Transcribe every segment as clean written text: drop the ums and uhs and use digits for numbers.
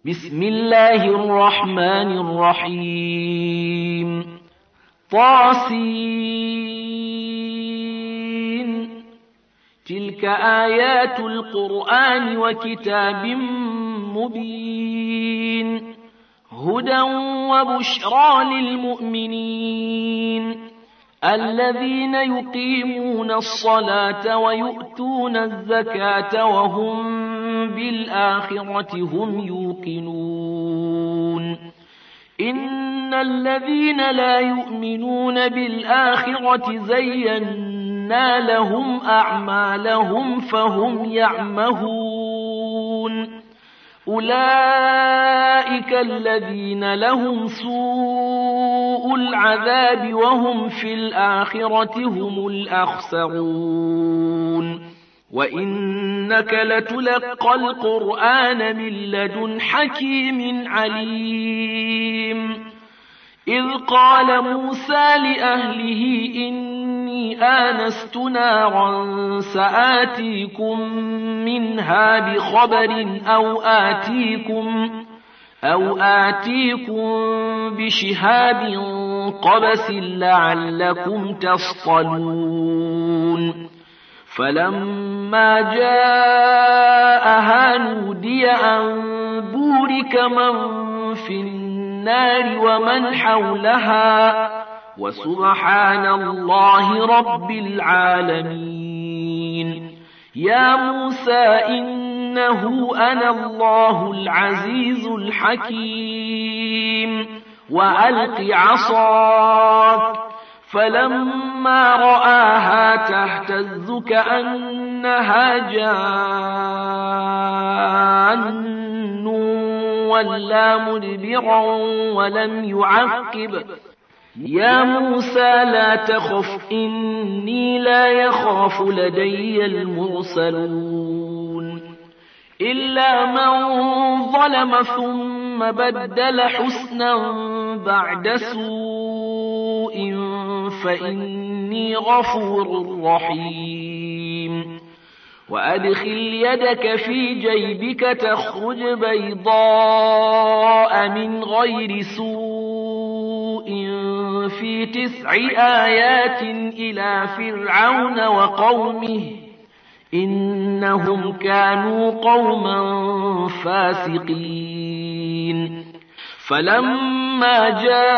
بسم الله الرحمن الرحيم طاسين تلك آيات القرآن وكتاب مبين هدى وبشرى للمؤمنين الذين يقيمون الصلاة ويؤتون الزكاة وهم بالآخرة هم يوقنون إن الذين لا يؤمنون بالآخرة زينا لهم أعمالهم فهم يعمهون أولئك الذين لهم سوء العذاب وهم في الآخرة هم الأخسرون وإنك لتلقى القرآن من لدن حكيم عليم إذ قال موسى لأهله إني آنست نارا سآتيكم منها بخبر أو آتيكم بشهاب قبس لعلكم تصطلون فلما جاءها نودي أن بورك من في النار ومن حولها وسبحان الله رب العالمين يا موسى إنه أنا الله العزيز الحكيم وألق عصاك فلما رآها تهتز كأنها جان ولا مدبرا ولم يعقب يا موسى لا تخف إني لا يخاف لدي المرسلون إلا من ظلم ثم بدل حسنا بعد سوء فإني غفور رحيم وأدخل يدك في جيبك تخرج بيضاء من غير سوء في 9 آيات إلى فرعون وقومه إنهم كانوا قوما فاسقين فلما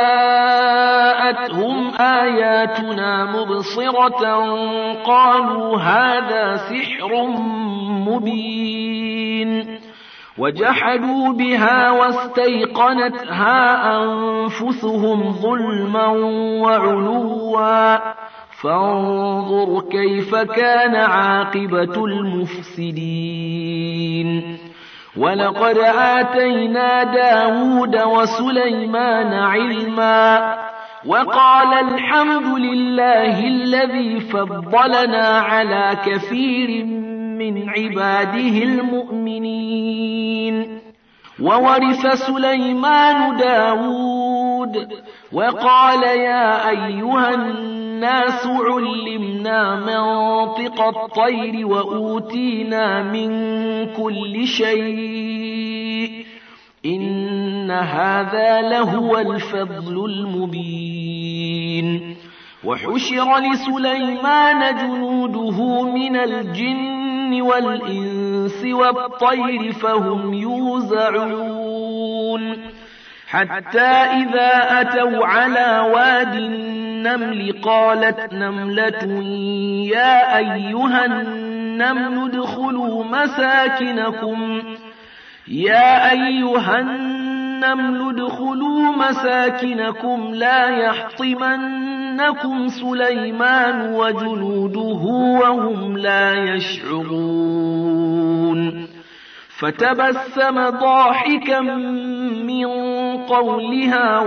جاءتهم آياتنا مبصرة قالوا هذا سحر مبين وجحدوا بها واستيقنتها أنفسهم ظلما وعلوا فانظر كيف كان عاقبة المفسدين ولقد آتينا داود وسليمان علما وقال الحمد لله الذي فضلنا على كثير من عباده المؤمنين وورث سليمان داود وقال يا أيها الناس علمنا منطق الطير وأوتينا من كل شيء إن هذا لهو الفضل المبين وحشر لسليمان جنوده من الجن والإنس والطير فهم يوزعون حتى إذا أتوا على واد النمل قالت نملة يا أيها النمل ادخلوا مساكنكم لا يحطمنكم سليمان وجنوده وهم لا يشعرون فتبسم ضاحكا من قولها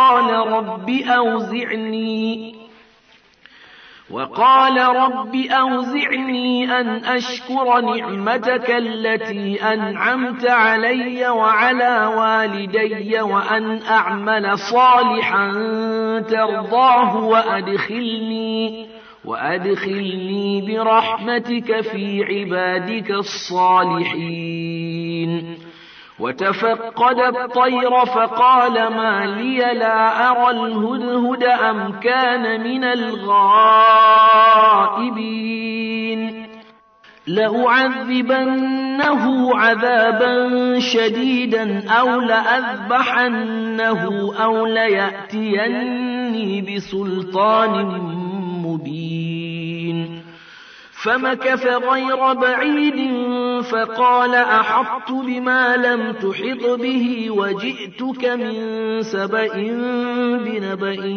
وقال رب أوزعني أن أشكر نعمتك التي أنعمت علي وعلى والدي وأن أعمل صالحا ترضاه وأدخلني برحمتك في عبادك الصالحين وتفقد الطير فقال ما لي لا أرى الهدهد أم كان من الغائبين لأعذبنه عذابا شديدا أو لأذبحنه أو ليأتيني بسلطان مبين فمكث غير بعيد فقال أحطت بما لم تحط به وجئتك من سبأ بنبأ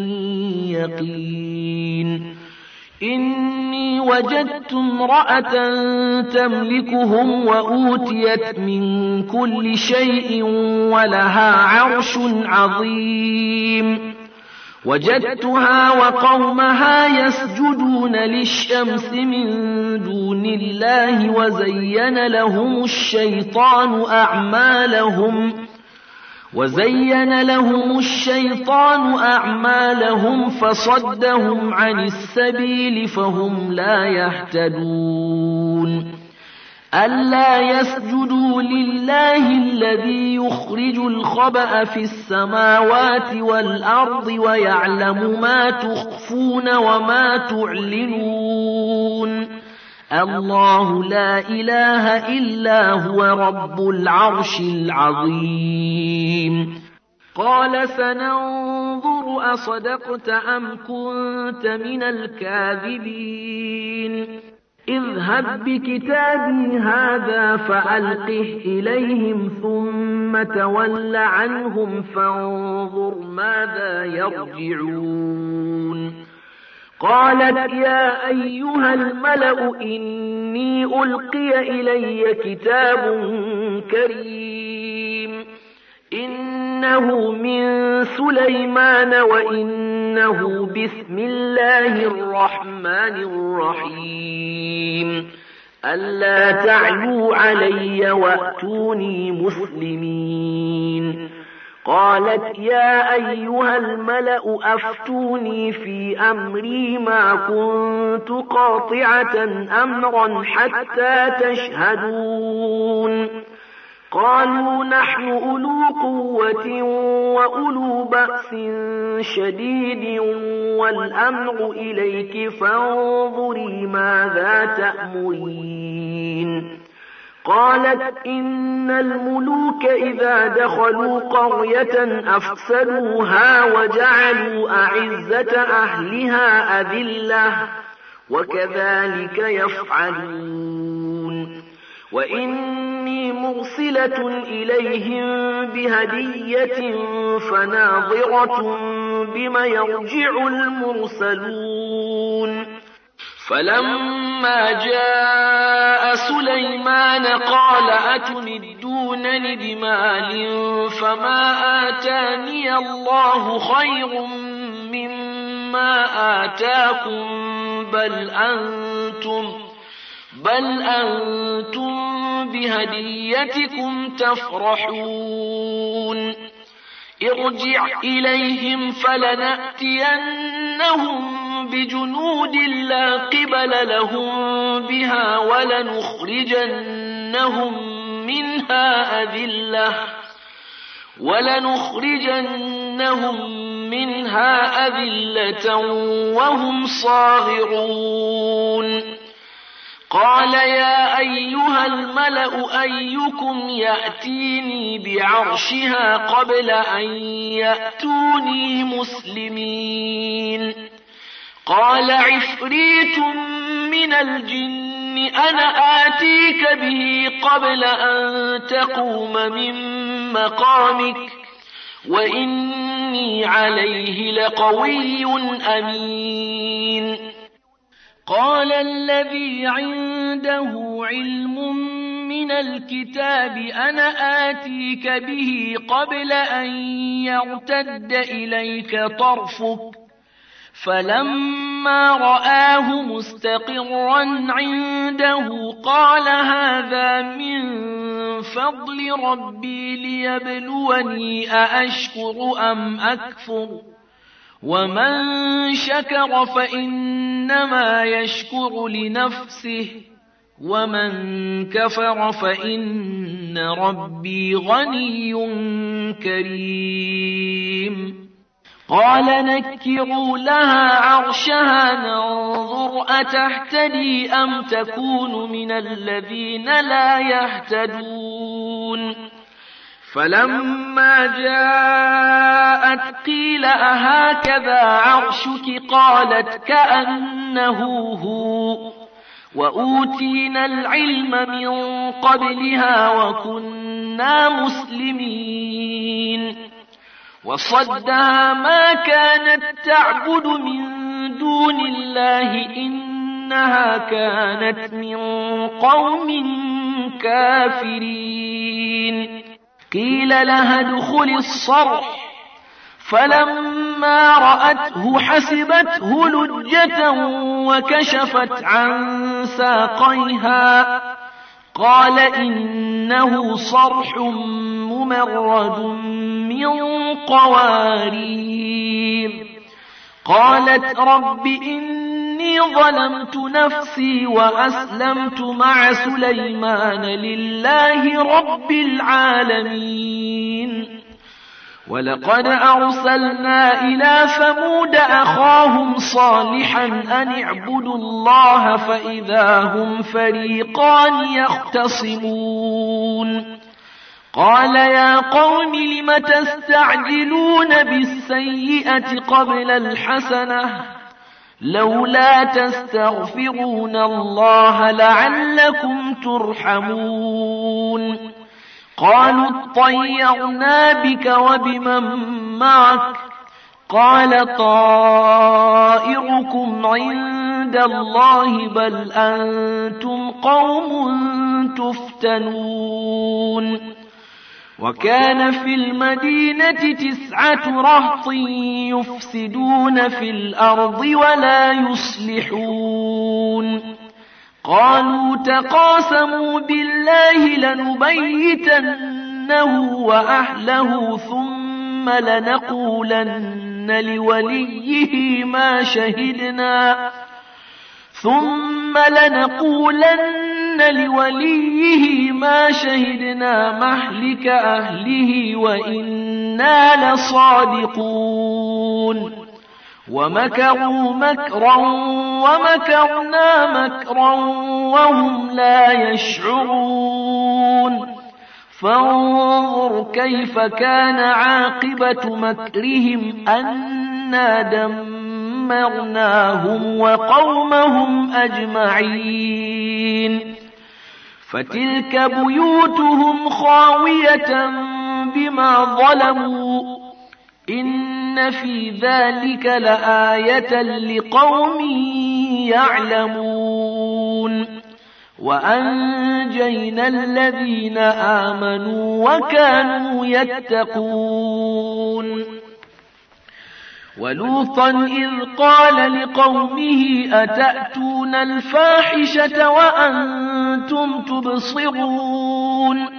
يقين إني وجدت امرأة تملكهم وأوتيت من كل شيء ولها عرش عظيم وجدتها وقومها يسجدون للشمس من دون الله وزين لهم الشيطان أعمالهم فصدهم عن السبيل فهم لا يهتدون ألا يسجدوا لله الذي يخرج الخبأ في السماوات والأرض ويعلم ما تخفون وما تعلنون الله لا إله إلا هو رب العرش العظيم قال سننظر أصدقت أم كنت من الكاذبين اذهب بكتابي هذا فألقه إليهم ثم تول عنهم فانظر ماذا يرجعون قالت يا أيها الملأ إني ألقي إلي كتاب كريم إنه من سليمان وإنه بسم الله الرحمن الرحيم ألا تعلوا علي وأتوني مسلمين قالت يا أيها الملأ أفتوني في أمري ما كنت قاطعة أمرا حتى تشهدون قالوا نحن أولو قوة وأولو بأس شديد والأمر إليك فانظري ماذا تأمرين قالت إن الملوك إذا دخلوا قرية أفسدوها وجعلوا أعزة أهلها أذلة وكذلك يفعلون وإني مرسلة إليهم بهدية فناظرة بما يرجع المرسلون فلما جاء سليمان قال أتمدونني بمال فما آتاني الله خير مما آتاكم بل أنتم بهديتكم تفرحون ارجع إليهم فلنأتينهم بجنود لا قبل لهم بها ولنخرجنهم منها أذلة وهم صاغرون قال يا أيها الملأ أيكم يأتيني بعرشها قبل أن يأتوني مسلمين قال عفريت من الجن أنا آتيك به قبل أن تقوم من مقامك وإني عليه لقوي أمين قال الذي عنده علم من الكتاب أنا آتيك به قبل أن يرتد إليك طرفك فلما رآه مستقرا عنده قال هذا من فضل ربي ليبلوني أأشكر أم أكفر ومن شكر فإنما يشكر لنفسه ومن كفر فإن ربي غني كريم. قال نكروا لها عرشها ننظر أتهتدي أم تكون من الذين لا يهتدون. فلما جاءت قيل أهكذا عرشك قالت كأنه هو وأوتينا العلم من قبلها وكنا مسلمين. وصدها ما كانت تعبد من دون الله إنها كانت من قوم كافرين. قيل لها ادخل الصرح فلما رأته حسبته لجة وكشفت عن ساقيها قال إنه صرح ممرد من قوارير. قالت رب إني ظلمت نفسي وأسلمت مع سليمان لله رب العالمين. ولقد أرسلنا إلى ثمود أخاهم صالحا أن اعبدوا الله فإذا هم فريقان يختصمون. قال يا قوم لم تستعجلون بالسيئة قبل الحسنة لولا تستغفرون الله لعلكم ترحمون. قالوا اطيرنا بك وبمن معك قال طائركم عند الله بل أنتم قوم تفتنون. وكان في المدينة 9 رهط يفسدون في الأرض ولا يصلحون. قالوا تقاسموا بالله لنبيتنه وأهله ثم لنقولن لوليه ما شهدنا مهلك أهله وإنا لصادقون. ومكروا مكرا ومكرنا مكرا وهم لا يشعرون. فانظر كيف كان عاقبة مكرهم أنا دمرناهم وقومهم أجمعين. فتلك بيوتهم خاوية بما ظلموا إن في ذلك لآية لقوم يعلمون. وأنجينا الذين آمنوا وكانوا يتقون. ولوطا إذ قال لقومه أتأتون الفاحشة وأنتم تبصرون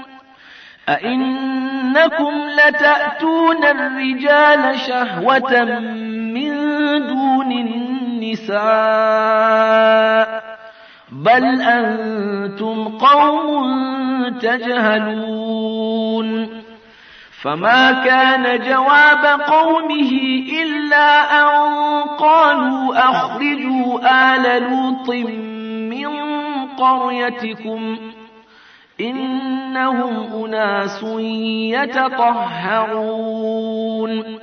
أئنكم لتأتون الرجال شهوة من دون النساء بل أنتم قوم تجهلون. فما كان جواب قومه إلا أن قالوا أخرجوا آل لوط من قريتكم إنهم أناس يتطهرون.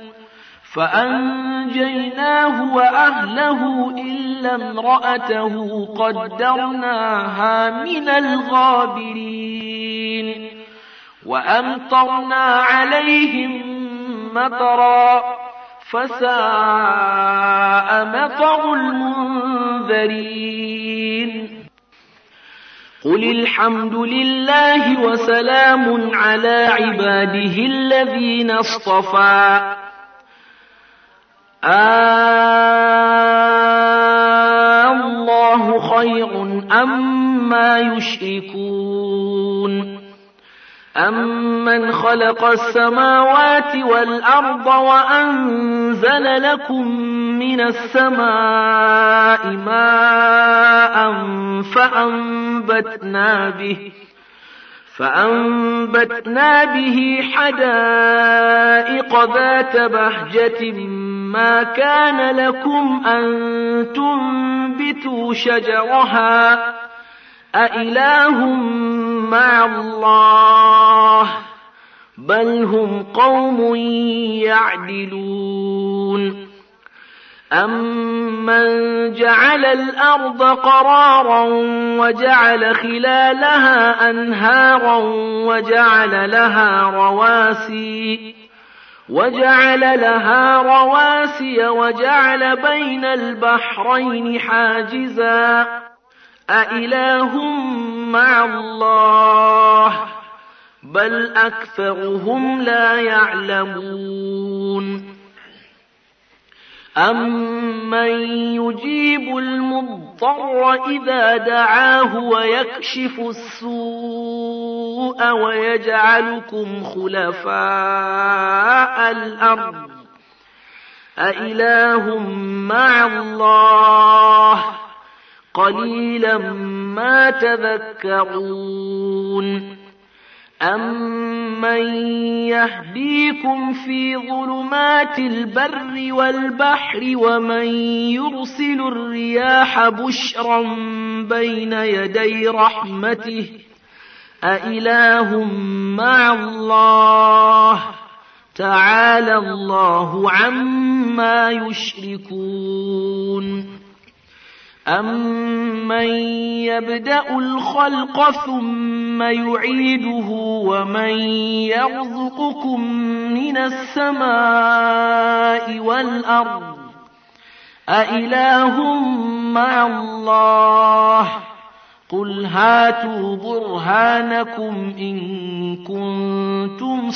فأنجيناه وأهله إلا امرأته قدرناها من الغابرين. وأمطرنا عليهم مطرا فساء مطر المنذرين. قل الحمد لله وسلام على عباده الذين اصطفى الله خير أما يشركون. أمن خلق السماوات والأرض وأنزل لكم من السماء ماء فأنبتنا به حدائق ذات بهجة ما كان لكم أن تنبتوا شجرها أإله مع الله بل هم قوم يعدلون أمن جعل الأرض قرارا وجعل خلالها أنهارا وجعل لها رواسي وجعل بين البحرين حاجزا أإله مع الله بل أكثرهم لا يعلمون أمن يجيب المضطر إذا دعاه ويكشف السوء ويجعلكم خلفاء الأرض أإله مع الله قليلا ما تذكرون أمن يهديكم في ظلمات البر والبحر ومن يرسل الرياح بشرا بين يدي رحمته أإله مع الله تعالى الله عما يشركون أمن يبدأ الخلق ثم يعيده ومن يرزقكم من السماء والأرض أإله مع الله قل هاتوا برهانكم إن كنتم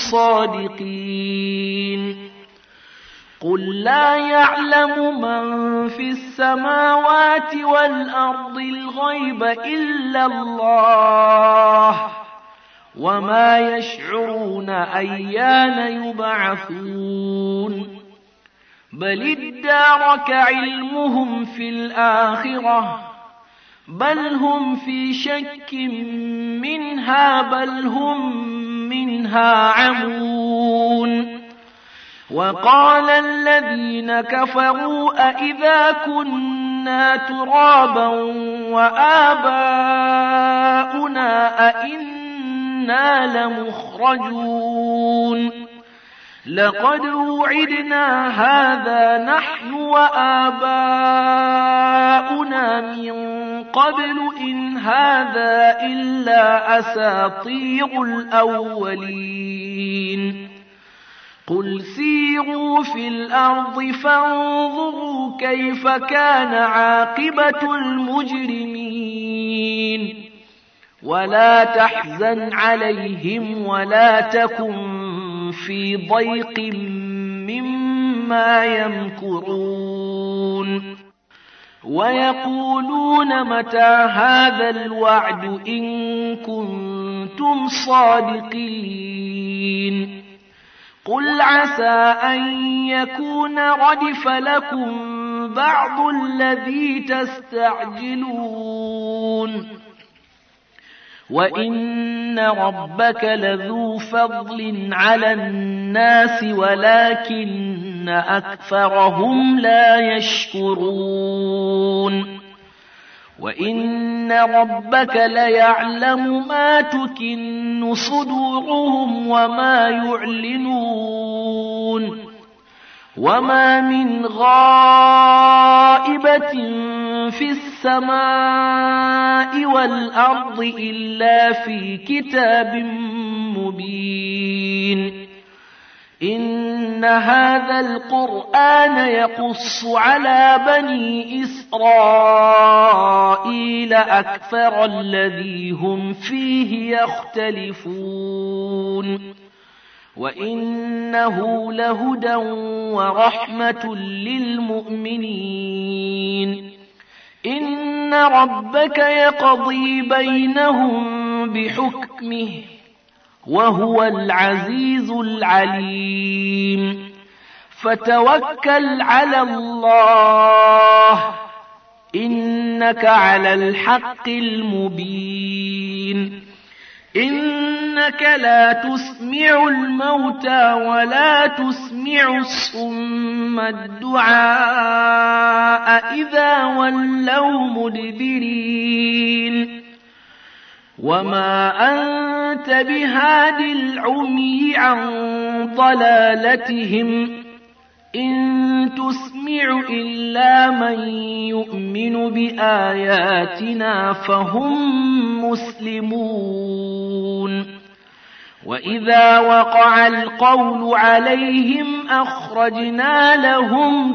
صادقين قل لا يعلم من في السماوات والأرض الغيب إلا الله وما يشعرون أيان يبعثون بل ادارك علمهم في الآخرة بل هم في شك منها بل هم منها عمون وقال الذين كفروا أئذا كنا ترابا وآباؤنا أئنا لمخرجون لقد وعدنا هذا نحن وآباؤنا من قبل إن هذا إلا أساطير الأولين قل سيروا في الأرض فانظروا كيف كان عاقبة المجرمين ولا تحزن عليهم ولا تكن في ضيق مما يمكرون ويقولون متى هذا الوعد إن كنتم صادقين قل عسى أن يكون ردف لكم بعض الذي تستعجلون وإن ربك لذو فضل على الناس ولكن أكثرهم لا يشكرون وإن ربك ليعلم ما تكن صدورهم وما يعلنون وما من غائبة في السماء والأرض إلا في كتاب مبين إن هذا القرآن يقص على بني إسرائيل أكثر الذي هم فيه يختلفون وإنه لهدى ورحمة للمؤمنين إن ربك يقضي بينهم بحكمه وهو العزيز العليم فتوكل على الله إنك على الحق المبين إنك لا تسمع الموتى ولا تسمع الصم الدعاء إذا ولوا مدبرين وما أنت بهاد العمي عن ضلالتهم إن تسمع إلا من يؤمن بآياتنا فهم مسلمون وإذا وقع القول عليهم أخرجنا لهم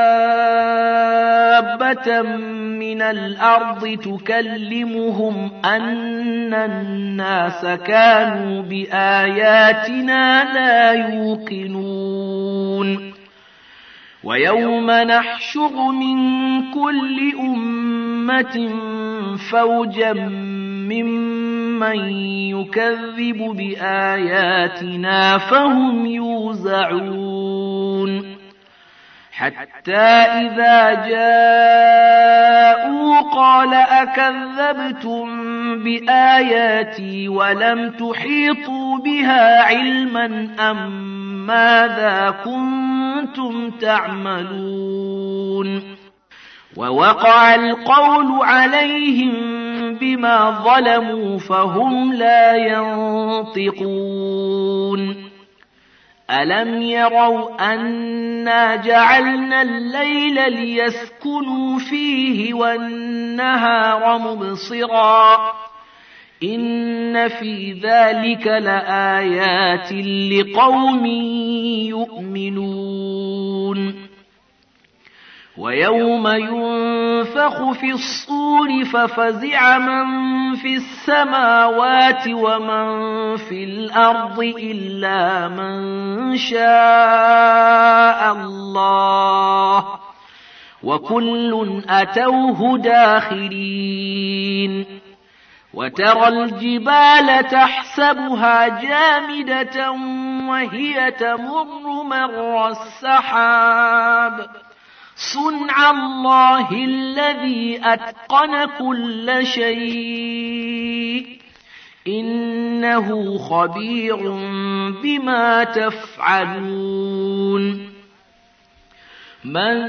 دابة من الأرض تكلمهم أن الناس كانوا بآياتنا لا يوقنون ويوم نحشر من كل أمة فوجا ممن يكذب بآياتنا فهم يوزعون حتى إذا جاءوا قال أكذبتم بآياتي ولم تحيطوا بها علما أم ماذا كنتم تعملون ووقع القول عليهم بما ظلموا فهم لا ينطقون ألم يروا أنا جعلنا الليل ليسكنوا فيه والنهار مبصرا إن في ذلك لآيات لقوم يؤمنون ويوم ينفخ في الصور ففزع من في السماوات ومن في الأرض إلا من شاء الله وكل أتوه داخرين وترى الجبال تحسبها جامدة وهي تمر مر السحاب صنع الله الذي أتقن كل شيء إنه خبير بما تفعلون من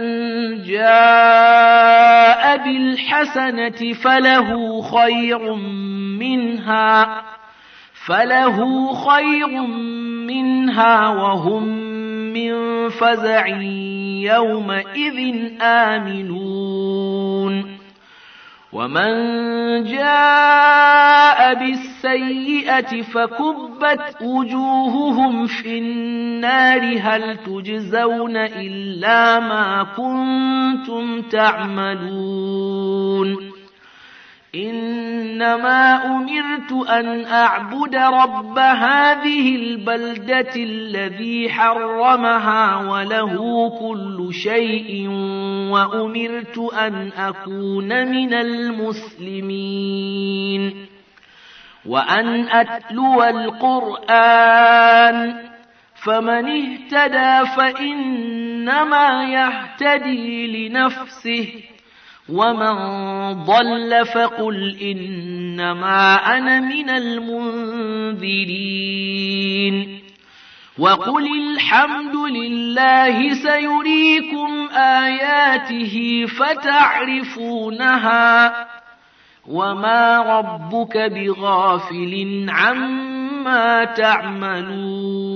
جاء بالحسنة فله خير منها وهم من فزع يومئذ آمنون ومن جاء بالسيئة فكبت وجوههم في النار هل تجزون إلا ما كنتم تعملون إنما أمرت أن أعبد رب هذه البلدة الذي حرمها وله كل شيء وأمرت أن أكون من المسلمين وأن أتلو القرآن فمن اهتدى فإنما يهتدي لنفسه ومن ضل فقل إنما أنا من المنذرين وقل الحمد لله سيريكم آياته فتعرفونها وما ربك بغافل عما تعملون